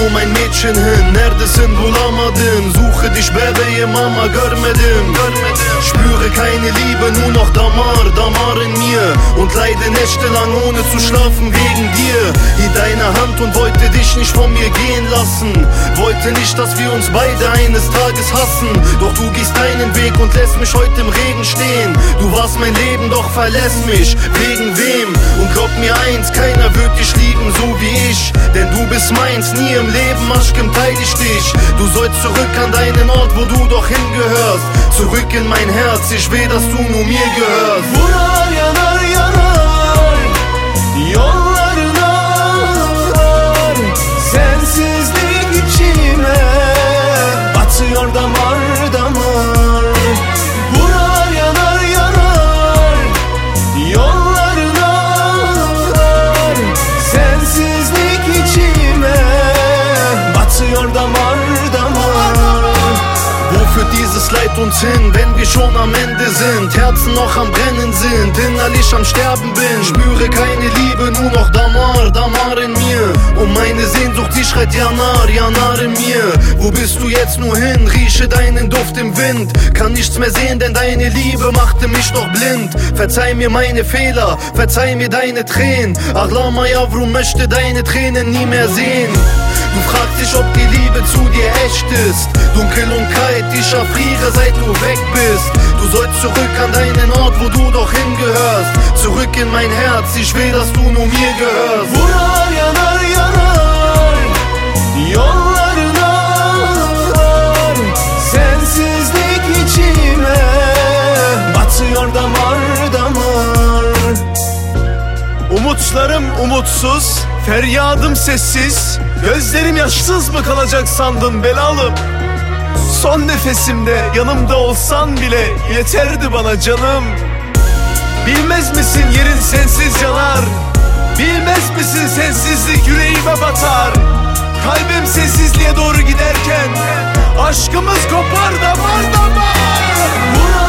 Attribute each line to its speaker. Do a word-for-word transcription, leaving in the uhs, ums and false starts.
Speaker 1: um ein Mädchen hin. Neredesin bulamadın, suche dich bebeğim ama görmedim. Spüre keine Liebe, nur noch Damar, Damar in mir. Und leide nächtelang ohne zu schlafen wegen dir. Hielt deine Hand und wollte dich nicht von mir gehen lassen. Wollte nicht, dass wir uns beide eines Tages hassen. Doch du gehst deinen Weg und lässt mich heute im Regen stehen. Du warst mein Leben, doch verlässt mich. Wegen wem? Und glaub mir eins, keiner wird dich lieben so wie ich. Denn du bist meins, nie im Leben, Aşkım teil ich dich. Du sollst zurück an deinen Ort, wo du doch hingehörst. Zurück in mein Herz, ich will, dass du nur mir gehörst.
Speaker 2: Buralar yanar yanar, yollarına ağlar. Sensizlik içime batıyor damar damar. Buralar yanar yanar, yollarına ağlar. Sensizlik içime batıyor damar damar.
Speaker 1: Wo führt dieses Leid uns hin, wenn wir schon am Ende sind? Herzen noch am Brennen sind, innerlich am Sterben bin. Spüre keine Liebe, nur noch Damar, Damar in mir. Und meine Sehnsucht, die schreit Yanar, Yanar in mir. Wo bist du jetzt nur hin? Rieche deinen Duft im Wind. Kann nichts mehr sehen, denn deine Liebe machte mich doch blind. Verzeih mir meine Fehler, verzeih mir deine Tränen. Ağlama yavrum, möchte deine Tränen nie mehr sehen. Du fragst dich, ob die Liebe zu dir echt ist. Dunkel und kalt, ich erfriere, seit du weg bist. Du sollst zurück an deinen Ort, wo du doch hingehörst. Zurück in mein Herz, ich will, dass du nur mir gehörst.
Speaker 2: Buralar yanar yanar, yollarına ağlar. Sensizlik içime batıyor damar damar.
Speaker 3: Umutlarım umutsuz, feryadım sessiz. Gözlerim yaşsız mı kalacak sandın belalım? Son nefesimde yanımda olsan bile yeterdi bana canım. Bilmez misin yerin sensiz yanar? Bilmez misin sensizlik yüreğime batar? Kalbim sensizliğe doğru giderken aşkımız kopar damar damar.